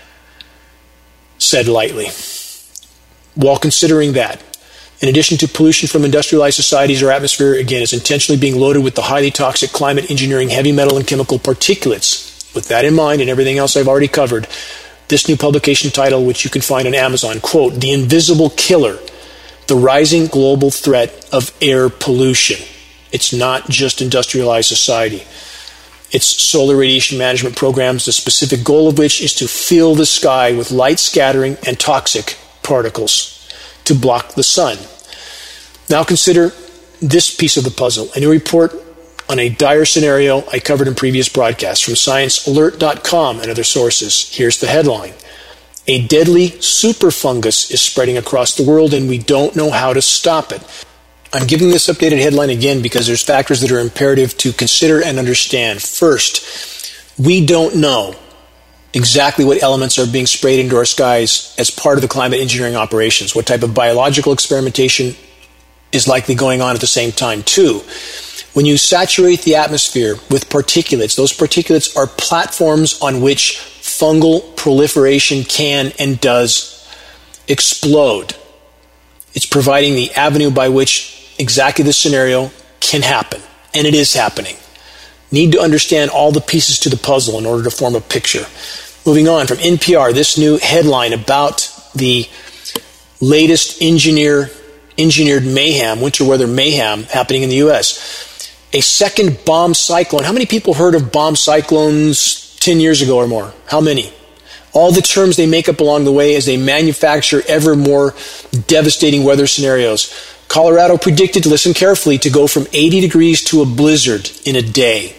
said lightly. While considering that, in addition to pollution from industrialized societies, our atmosphere, again, is intentionally being loaded with the highly toxic climate engineering heavy metal and chemical particulates. With that in mind and everything else I've already covered, this new publication title, which you can find on Amazon, quote, "The Invisible Killer, the Rising Global Threat of Air Pollution." It's not just industrialized society. It's solar radiation management programs, the specific goal of which is to fill the sky with light scattering and toxic particles to block the sun. Now consider this piece of the puzzle. A new report on a dire scenario I covered in previous broadcasts from ScienceAlert.com and other sources. Here's the headline. A deadly superfungus is spreading across the world and we don't know how to stop it. I'm giving this updated headline again because there's factors that are imperative to consider and understand. First, we don't know exactly what elements are being sprayed into our skies as part of the climate engineering operations, what type of biological experimentation is likely going on at the same time. Two, when you saturate the atmosphere with particulates, those particulates are platforms on which fungal proliferation can and does explode. It's providing the avenue by which exactly this scenario can happen, and it is happening. Need to understand all the pieces to the puzzle in order to form a picture. Moving on from NPR, this new headline about the latest engineered mayhem, winter weather mayhem happening in the U.S. A second bomb cyclone. How many people heard of bomb cyclones 10 years ago or more? How many? All the terms they make up along the way as they manufacture ever more devastating weather scenarios. Colorado predicted, listen carefully, to go from 80 degrees to a blizzard in a day.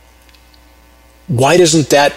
Why doesn't that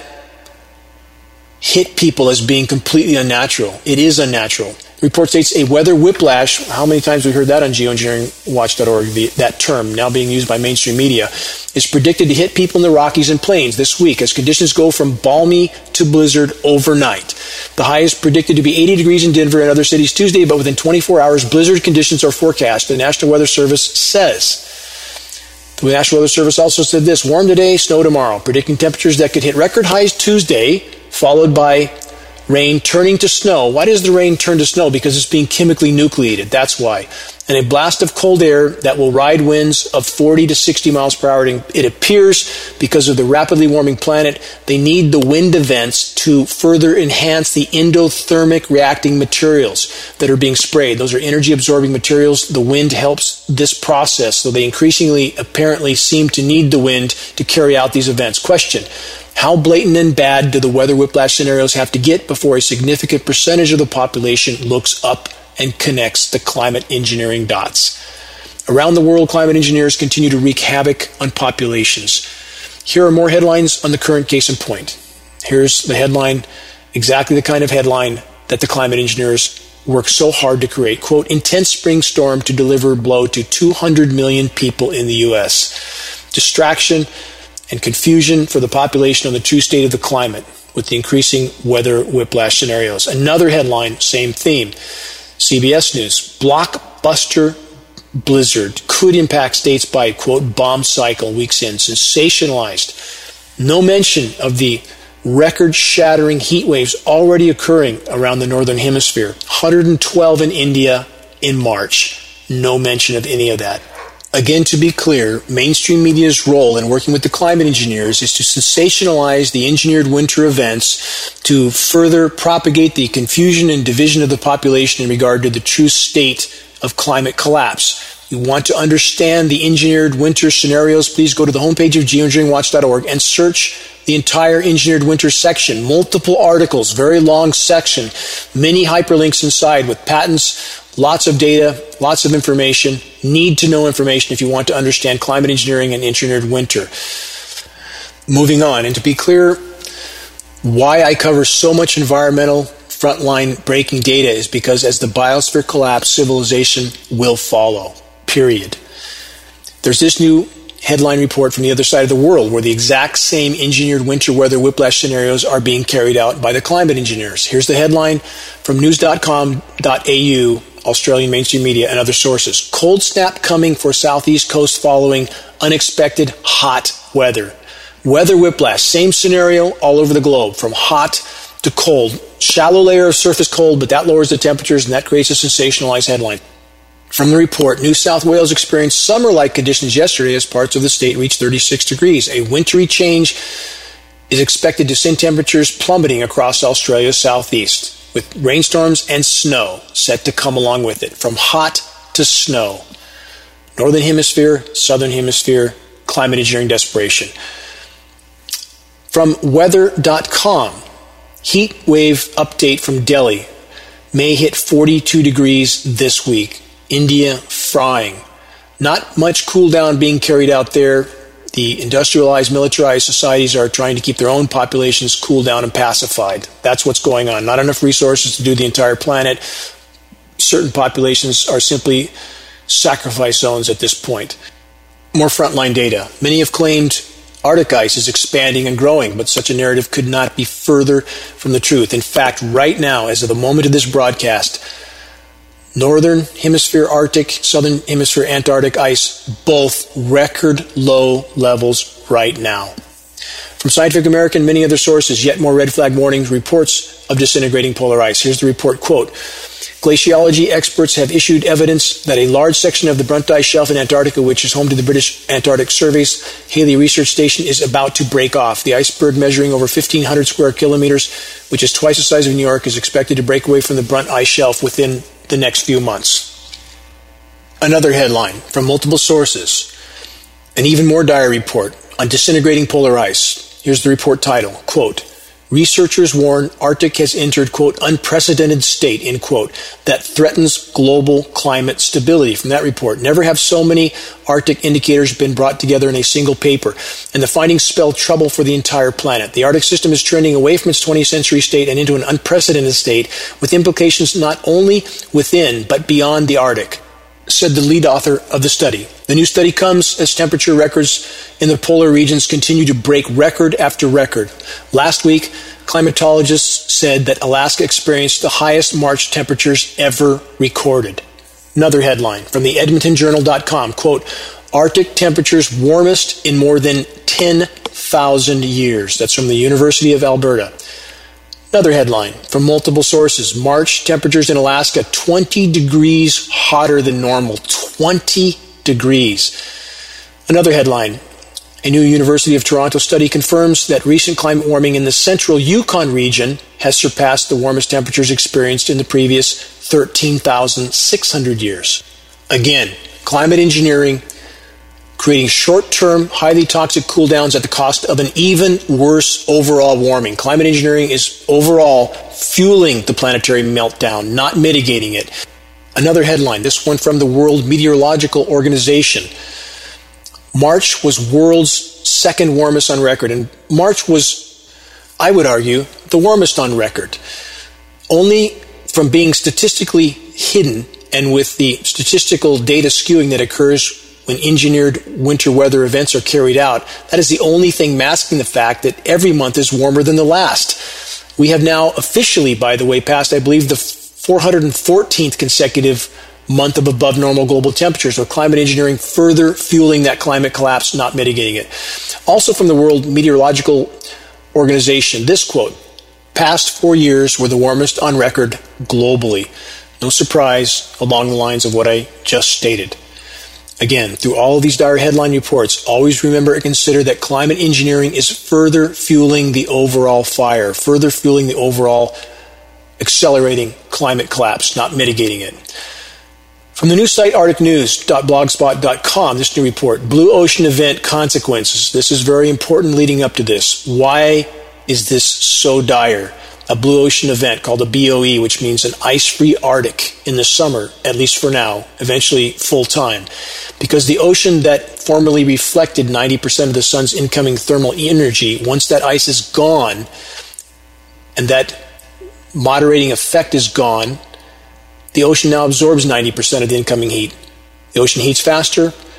hit people as being completely unnatural? It is unnatural. Report states a weather whiplash, how many times we heard that on geoengineeringwatch.org, that term now being used by mainstream media, is predicted to hit people in the Rockies and Plains this week as conditions go from balmy to blizzard overnight. The high is predicted to be 80 degrees in Denver and other cities Tuesday, but within 24 hours, blizzard conditions are forecast, the National Weather Service says. The National Weather Service also said this: warm today, snow tomorrow, predicting temperatures that could hit record highs Tuesday, followed by rain turning to snow. Why does the rain turn to snow? Because it's being chemically nucleated. That's why. And a blast of cold air that will ride winds of 40 to 60 miles per hour. It appears because of the rapidly warming planet, they need the wind events to further enhance the endothermic reacting materials that are being sprayed. Those are energy absorbing materials. The wind helps this process. So they increasingly apparently seem to need the wind to carry out these events. Question: how blatant and bad do the weather whiplash scenarios have to get before a significant percentage of the population looks up and connects the climate engineering dots? Around the world, climate engineers continue to wreak havoc on populations. Here are more headlines on the current case in point. Here's the headline, exactly the kind of headline that the climate engineers work so hard to create. Quote, intense spring storm to deliver blow to 200 million people in the U.S. Distraction and confusion for the population on the true state of the climate with the increasing weather whiplash scenarios. Another headline, same theme. CBS News, blockbuster blizzard could impact states by, quote, bomb cycle weeks in. Sensationalized. No mention of the record-shattering heat waves already occurring around the northern hemisphere. 112 in India in March. No mention of any of that. Again, to be clear, mainstream media's role in working with the climate engineers is to sensationalize the engineered winter events to further propagate the confusion and division of the population in regard to the true state of climate collapse. You want to understand the engineered winter scenarios, please go to the homepage of geoengineeringwatch.org and search the entire engineered winter section. Multiple articles, very long section, many hyperlinks inside with patents, lots of data, lots of information, need to know information if you want to understand climate engineering and engineered winter. Moving on, and to be clear, why I cover so much environmental frontline breaking data is because as the biosphere collapses, civilization will follow, period. There's this new headline report from the other side of the world, where the exact same engineered winter weather whiplash scenarios are being carried out by the climate engineers. Here's the headline from news.com.au, Australian mainstream media, and other sources. Cold snap coming for southeast coast following unexpected hot weather. Weather whiplash, same scenario all over the globe, from hot to cold. Shallow layer of surface cold, but that lowers the temperatures, and that creates a sensationalized headline. From the report, New South Wales experienced summer-like conditions yesterday as parts of the state reached 36 degrees. A wintry change is expected to send temperatures plummeting across Australia's southeast, with rainstorms and snow set to come along with it. From hot to snow. Northern Hemisphere, Southern Hemisphere, climate engineering desperation. From weather.com, heat wave update from Delhi. May hit 42 degrees this week. India frying. Not much cool down being carried out there. The industrialized, militarized societies are trying to keep their own populations cooled down and pacified. That's what's going on. Not enough resources to do the entire planet. Certain populations are simply sacrifice zones at this point. More frontline data. Many have claimed Arctic ice is expanding and growing, but such a narrative could not be further from the truth. In fact, right now, as of the moment of this broadcast, Northern Hemisphere Arctic, Southern Hemisphere Antarctic ice, both record low levels right now. From Scientific American and many other sources, yet more red flag warnings, reports of disintegrating polar ice. Here's the report, quote, glaciology experts have issued evidence that a large section of the Brunt Ice Shelf in Antarctica, which is home to the British Antarctic Survey's Haley Research Station, is about to break off. The iceberg, measuring over 1,500 square kilometers, which is twice the size of New York, is expected to break away from the Brunt Ice Shelf within the next few months. Another headline from multiple sources, an even more dire report on disintegrating polar ice. Here's the report title, quote, researchers warn Arctic has entered, quote, unprecedented state, end quote, that threatens global climate stability. From that report, never have so many Arctic indicators been brought together in a single paper, and the findings spell trouble for the entire planet. The Arctic system is trending away from its 20th century state and into an unprecedented state, with implications not only within but beyond the Arctic, said the lead author of the study. The new study comes as temperature records in the polar regions continue to break record after record. Last week, climatologists said that Alaska experienced the highest March temperatures ever recorded. Another headline from the EdmontonJournal.com, quote, Arctic temperatures warmest in more than 10,000 years. That's from the University of Alberta. Another headline from multiple sources. March temperatures in Alaska 20 degrees hotter than normal. 20 degrees. Another headline. A new University of Toronto study confirms that recent climate warming in the central Yukon region has surpassed the warmest temperatures experienced in the previous 13,600 years. Again, climate engineering creating short-term, highly toxic cooldowns at the cost of an even worse overall warming. Climate engineering is overall fueling the planetary meltdown, not mitigating it. Another headline, this one from the World Meteorological Organization. March was world's second warmest on record, and March was, I would argue, the warmest on record. Only from being statistically hidden and with the statistical data skewing that occurs when engineered winter weather events are carried out, that is the only thing masking the fact that every month is warmer than the last. We have now officially, by the way, passed, I believe, the 414th consecutive month of above normal global temperatures, with climate engineering further fueling that climate collapse, not mitigating it. Also from the World Meteorological Organization, this quote, past 4 years were the warmest on record globally. No surprise along the lines of what I just stated. Again, through all of these dire headline reports, always remember and consider that climate engineering is further fueling the overall fire, further fueling the overall accelerating climate collapse, not mitigating it. From the news site arcticnews.blogspot.com, this new report, Blue Ocean Event Consequences. This is very important leading up to this. Why is this so dire? A blue ocean event called a BOE, which means an ice-free Arctic in the summer, at least for now, eventually full-time. Because the ocean that formerly reflected 90% of the sun's incoming thermal energy, once that ice is gone and that moderating effect is gone, the ocean now absorbs 90% of the incoming heat. The ocean heats faster,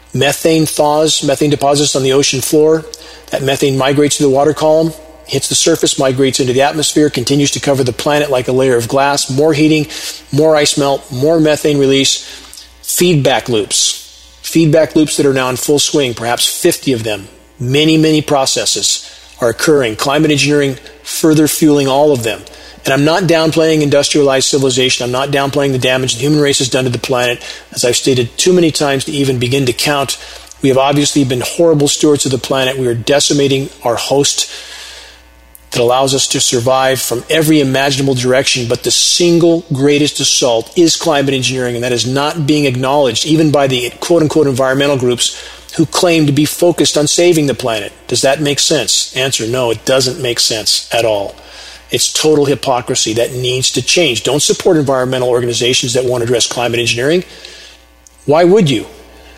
Methane thaws, methane deposits on the ocean floor. That methane migrates through the water column, hits the surface, migrates into the atmosphere, continues to cover the planet like a layer of glass. More heating, more ice melt, more methane release. Feedback loops that are now in full swing, perhaps 50 of them. Many processes are occurring. Climate engineering further fueling all of them. And I'm not downplaying industrialized civilization. I'm not downplaying the damage the human race has done to the planet. As I've stated too many times to even begin to count, we have obviously been horrible stewards of the planet. We are decimating our host that allows us to survive from every imaginable direction. But the single greatest assault is climate engineering, and that is not being acknowledged even by the quote-unquote environmental groups who claim to be focused on saving the planet. Does that make sense? Answer, no, it doesn't make sense at all. It's total hypocrisy that needs to change. Don't support environmental organizations that want to address climate engineering. Why would you?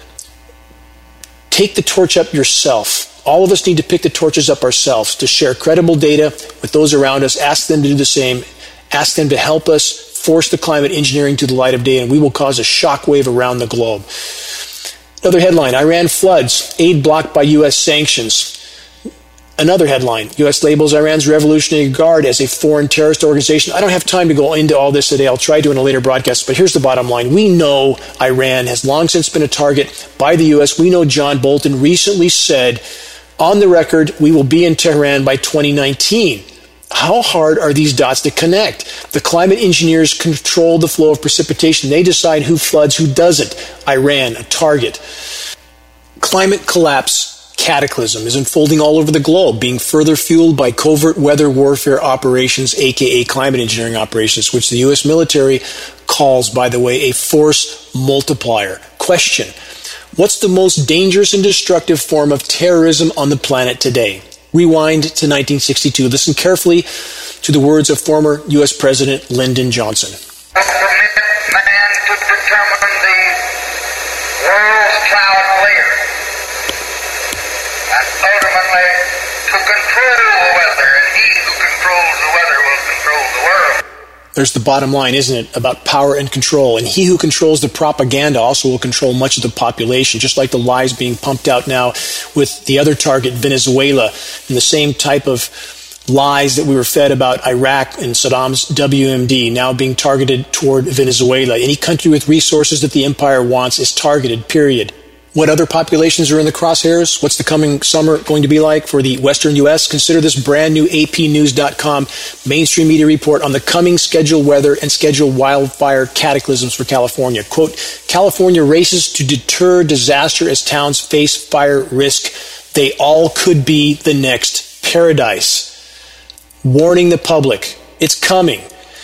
Take the torch up yourself. All of us need to pick the torches up ourselves to share credible data with those around us, ask them to do the same, ask them to help us force the climate engineering to the light of day, and we will cause a shockwave around the globe. Another headline, Iran floods, aid blocked by U.S. sanctions. Another headline, U.S. labels Iran's Revolutionary Guard as a foreign terrorist organization. I don't have time to go into all this today. I'll try to in a later broadcast, but here's the bottom line. We know Iran has long since been a target by the U.S. We know John Bolton recently said, on the record, we will be in Tehran by 2019. How hard are these dots to connect? The climate engineers control the flow of precipitation. They decide who floods, who doesn't. Iran, a target. Climate collapse cataclysm is unfolding all over the globe, being further fueled by covert weather warfare operations, aka climate engineering operations, which the U.S. military calls, by the way, a force multiplier. Question: what's the most dangerous and destructive form of terrorism on the planet today? Rewind to 1962. Listen carefully to the words of former U.S. President Lyndon Johnson. Permit man to determine the world's cloud layer, and ultimately to control the weather, and he who controls the weather will control the world. There's the bottom line, isn't it, about power and control. And he who controls the propaganda also will control much of the population, just like the lies being pumped out now with the other target, Venezuela, and the same type of lies that we were fed about Iraq and Saddam's WMD now being targeted toward Venezuela. Any country with resources that the empire wants is targeted, period. What other populations are in the crosshairs? What's the coming summer going to be like for the Western U.S.? Consider this brand new APnews.com mainstream media report on the coming scheduled weather and scheduled wildfire cataclysms for California. Quote, California races to deter disaster as towns face fire risk. They all could be the next paradise. Warning the public, it's coming.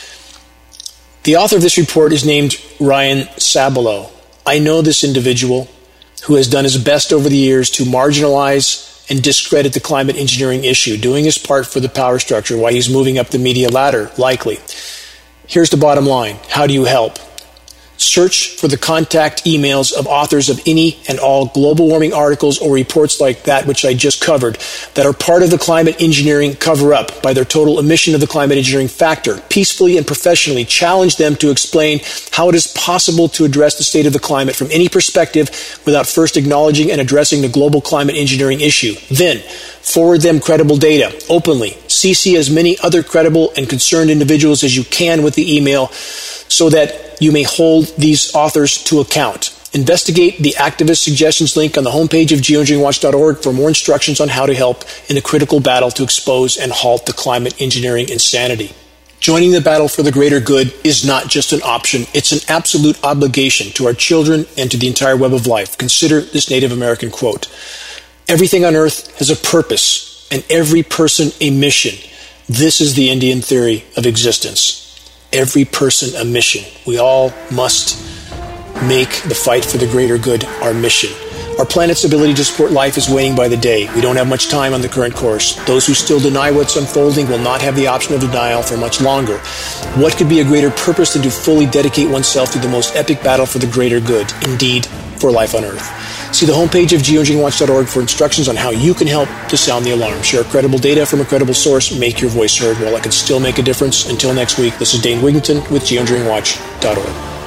The author of this report is named Ryan Sabalow. I know this individual who has done his best over the years to marginalize and discredit the climate engineering issue, doing his part for the power structure while he's moving up the media ladder, likely. Here's the bottom line. How do you help? Search for the contact emails of authors of any and all global warming articles or reports like that which I just covered that are part of the climate engineering cover-up by their total omission of the climate engineering factor. Peacefully and professionally challenge them to explain how it is possible to address the state of the climate from any perspective without first acknowledging and addressing the global climate engineering issue. Then, forward them credible data openly. CC as many other credible and concerned individuals as you can with the email so that you may hold these authors to account. Investigate the activist suggestions link on the homepage of geoengineeringwatch.org for more instructions on how to help in the critical battle to expose and halt the climate engineering insanity. Joining the battle for the greater good is not just an option, it's an absolute obligation to our children and to the entire web of life. Consider this Native American quote. Everything on earth has a purpose, and every person a mission. This is the Indian theory of existence. Every person a mission. We all must make the fight for the greater good our mission. Our planet's ability to support life is waning by the day. We don't have much time on the current course. Those who still deny what's unfolding will not have the option of denial for much longer. What could be a greater purpose than to fully dedicate oneself to the most epic battle for the greater good, indeed, for life on Earth? See the homepage of geoengineeringwatch.org for instructions on how you can help to sound the alarm. Share credible data from a credible source. Make your voice heard while it can still make a difference. Until next week, this is Dane Wigington with geoengineeringwatch.org.